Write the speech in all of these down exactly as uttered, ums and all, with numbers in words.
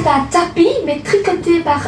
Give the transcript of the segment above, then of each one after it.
c'est un tapis, mais tricoté par,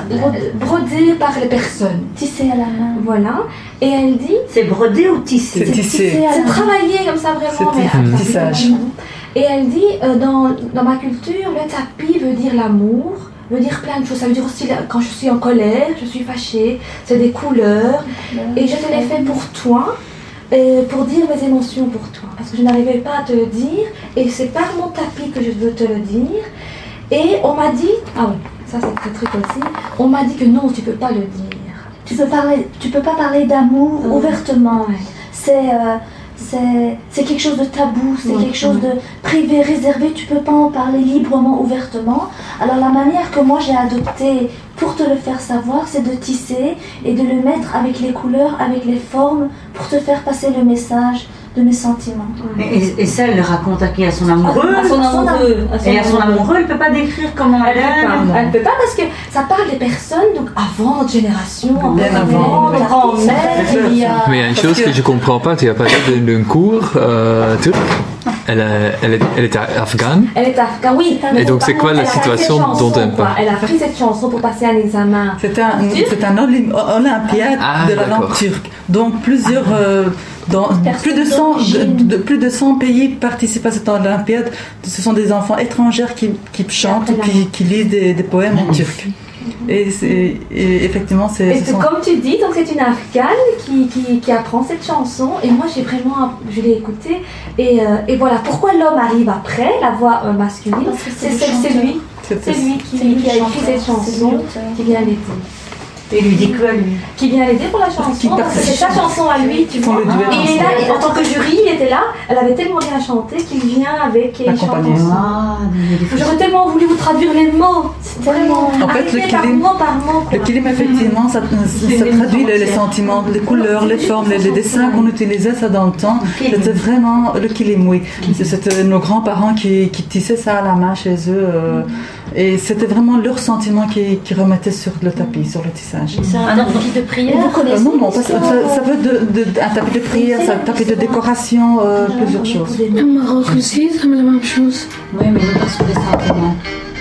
brodé par les personnes. Tissé à la main. Voilà. Et elle dit... C'est brodé ou tissé? C'est tissé. C'est travaillé comme ça vraiment. C'est mais, tissage. Et elle dit, euh, dans, dans ma culture, le tapis veut dire l'amour, veut dire plein de choses. Ça veut dire aussi quand je suis en colère, je suis fâchée, c'est des couleurs. Et je te l'ai fait pour toi, euh, pour dire mes émotions pour toi. Parce que je n'arrivais pas à te le dire, et c'est par mon tapis que je veux te le dire. Et on m'a dit, ah oui, ça c'est très truc aussi, on m'a dit que non, tu peux pas le dire. Tu peux parler, tu peux pas parler d'amour Mmh. ouvertement. Ouais. C'est, euh, c'est, c'est quelque chose de tabou, c'est Ouais. quelque chose de privé, réservé. Tu peux pas en parler librement, ouvertement. Alors la manière que moi j'ai adoptée pour te le faire savoir, c'est de tisser et de le mettre avec les couleurs, avec les formes, pour te faire passer le message de mes sentiments. Et, et ça, elle le raconte à qui? À son amoureux? À son amoureux. À son Et à son amoureux. amoureux, elle peut pas décrire comment elle Elle peut aime. pas, elle peut pas parce que ça parle des personnes donc avant notre génération, Bien avant. la grand-mère, il y a... Mais il y a une Parce chose que, que- je comprends pas, tu as parlé d'un d'un cours euh, turc. Elle, a- elle, est, elle était afghane. Elle est afghane, oui. Et donc, c'est quoi la Elle a fait situation cette chanson, dont elle quoi. parle? Elle a pris cette chanson pour passer un examen. C'est un, c'est un olym- olympiade Ah, de la langue d'accord. turque. Donc plusieurs, euh, dans plus de cent, de, de- plus de cent pays participent à cette olympiade. Ce sont des enfants étrangères qui, qui chantent et qui, qui lisent des, des poèmes en turc. Et, c'est- et effectivement, c'est. Et ce c'est sont- comme tu dis, donc c'est une afghane qui, qui, qui apprend cette chanson. Et moi, j'ai vraiment, je l'ai écoutée. Et, euh, et voilà, pourquoi l'homme arrive après, la voix euh, masculine? Parce que c'est C'est le c'est- c'est chanteur. lui. c'est- C'est lui qui, C'est lui qui a le écrit chanteur, cette c'est lui chanson, l'auteur. qui vient l'aider. Et il lui dit quoi, lui? Qui vient l'aider pour la chanson. Qui Donc, participe. c'est sa chanson à lui, tu font vois. le duel Et il est là, ensemble. et en tant que jury, il était là. Elle avait tellement bien chanté qu'il vient avec et il chante Accompagné. ensemble. Ah, mais il est J'aurais tellement voulu vous traduire les mots. C'est tellement. En fait, le Arriver par kilim- mot par mot. quoi. Le kilim, effectivement, ça, ça traduit les, les sentiments, les couleurs, les formes, les, les dessins qu'on utilisait ça dans le temps. C'était vraiment le kilim, oui. C'était nos grands-parents qui, qui tissaient ça à la main chez eux. euh, et c'était vraiment leurs sentiments qui, qui remettaient sur le tapis, sur le tissage. C'est un Ah non, tapis de prière. Vous Euh, connaissez non, non, parce que ça, ça veut de, de, un tapis de prière, ça, un tapis de décoration, euh, plusieurs choses. Au Maroc aussi, c'est la même chose. Oui, mais pas sur les sentiments.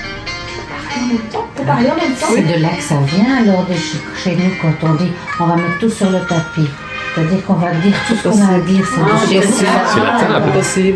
On peut parler en même temps. C'est de là que ça vient, alors de chez, chez nous, quand on dit on va mettre tout sur le tapis. C'est-à-dire qu'on va dire tout ce qu'on a à dire. C'est Ah, de chez c'est nous. C'est la table. Possible.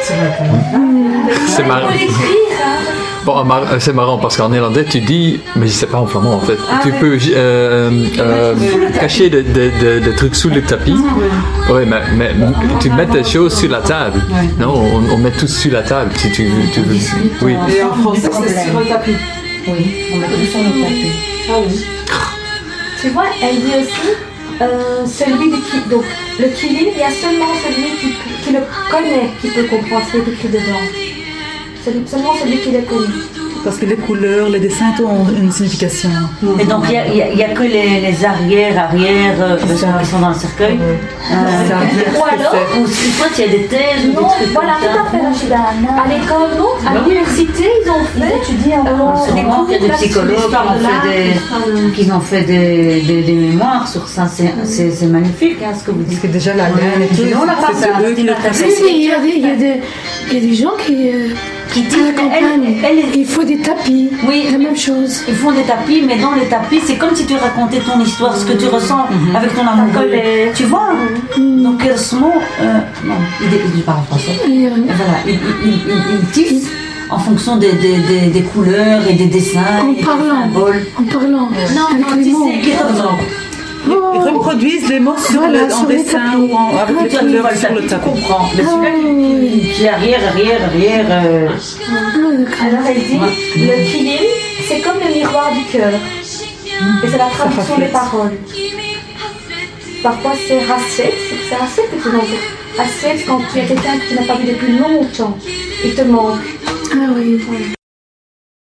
C'est marrant. Il faut l'écrire. hein. Bon, mar- euh, c'est marrant parce qu'en néerlandais tu dis, mais je sais pas en flamand en fait. Ah, tu ouais. peux euh, euh, cacher des, des, des, des trucs sous le tapis. Oui, mais, mais tu mets des choses sur la table. Non, on, on met tout sur la table si tu, tu veux. Oui. Et en français, c'est sur le tapis. Oui, on met tout sur le tapis. Ah oui. Tu vois, elle dit aussi, euh, celui qui, donc le kilim, il y a seulement celui qui, qui le connaît qui peut comprendre ce qui est écrit dedans. Celui- Seulement celui qui le connaît. Parce que les couleurs, les dessins tout ont une signification. Et donc, il n'y a, il y a- il y a que les, les arrières, arrières, euh, C'est ça. qui sont dans le cercueil. Ouais. Euh, Ça veut dire Ou ce que alors, c'est. Ou si toi, tu as des thèses ou des Non, trucs voilà, comme tout ça. à fait, Rachida. À l'école, non, à l'université, ils ont Ils fait. étudient encore. Euh, Sûrement qu'il y a des cours psychologues qui là-dessus, ont fait des, qui ont fait des, des, des mémoires sur ça. C'est, c'est, c'est magnifique, hein, ce que vous Parce dites. que déjà la laine et tout, Non, on n'a pas ça. c'est eux qui le Si, Si, tracent. si, il y a des, il y a des, il y a des gens qui, euh, Qui à disent, la mais elle, campagne, elle est- il faut des tapis, Oui. la même chose. Ils font des tapis, mais dans les tapis, c'est comme si tu racontais ton histoire, ce que tu ressens avec ton amour. colère. Tu vois hein? Donc, euh, ce mot, euh, non, il, il, il parle en français. Et, euh, Et voilà, il, il, il, il tisse en fonction des, des, des, des couleurs et des dessins En et des parlant. symboles. en parlant Non, avec non, les mots. tisser, qui est autrement. Ils reproduisent les mots sur Voilà, le, en sur les dessin tapis. ou en, avec Toi, les tu couleurs vois le sur le tapis, tu tapis. comprends. Mais Ah, celui-là oui. qui, qui est arrière, arrière, arrière. euh, Ah, d'accord. Alors elle dit, le kilim, c'est comme le miroir du cœur. Et c'est la traduction des reflète. paroles. Parfois c'est Rasset, c'est Rasset que tu lances. Rasset, quand tu as quelqu'un que tu n'as pas vu depuis longtemps, il te manque. Ah oui.